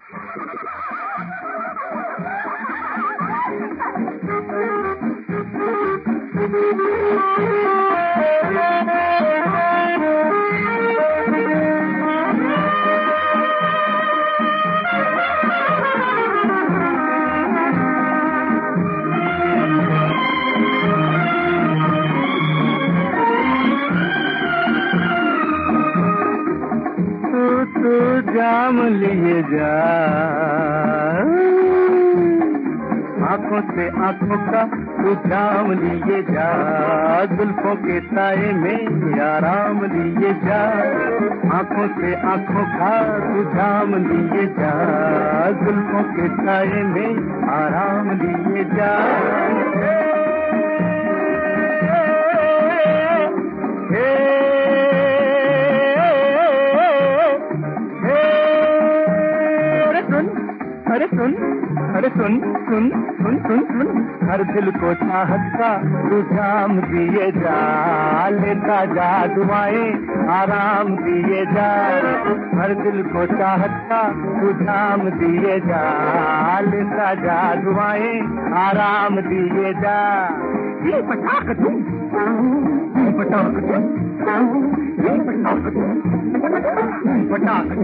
जाम लिए जा, आंखों से आंखों का तू जाम लिए जा, जुल्फों के साए में आराम लिए जा, आंखों से आंखों का तू जाम लिए जा, जुल्फों के साए में आराम लिए जा। अरे सुन, अरे सुन सुन सुन सुन सुन, हर दिल को चाहत का तू जाम दिए जा, लेता जा दुआएं आराम दिए जा, हर दिल को चाहत का तू जाम दिए जा, लेता जा दुआएं आराम दिए जा। ये पटाख तू, ये पटाख तू, ये पटाख तू, पटाख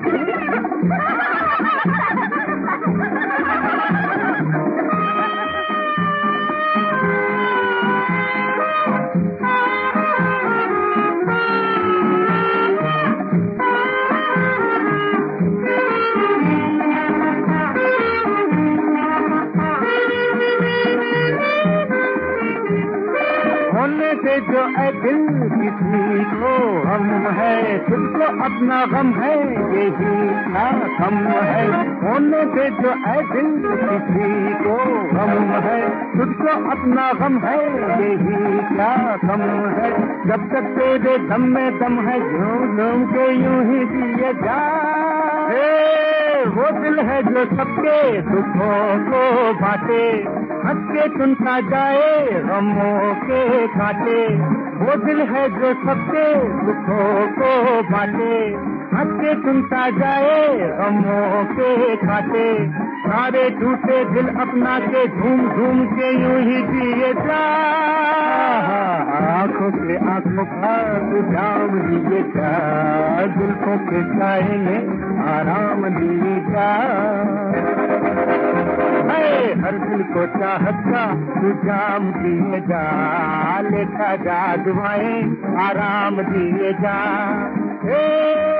होने से जो ऐ दिल किसी को हम है, तुझको अपना गम है, यही क्या हम है। होने से जो ऐ दिल किसी को हम है, तुझको अपना गम है, यही क्या हम है। जब तक तेरे दम में दम है, झूम के यूं ही जिए जा, वो दिल है जो सबके दुखों को बांटे, हंस के सुनता जाए गमों के कांटे, वो दिल है जो सबके दुखों को बांटे, हंस के सुनता जाए गमों के कांटे, सारे टूटे दिल अपना के झूम झूम के यूं ही जिए जा, आंखों से आंखों का तू जाम लिए जा, जुल्फों के साए में आराम लिए जा। हर दिल को चाहत का तू जाम दिए जा, लेता जा दुआएं आराम दिए जा।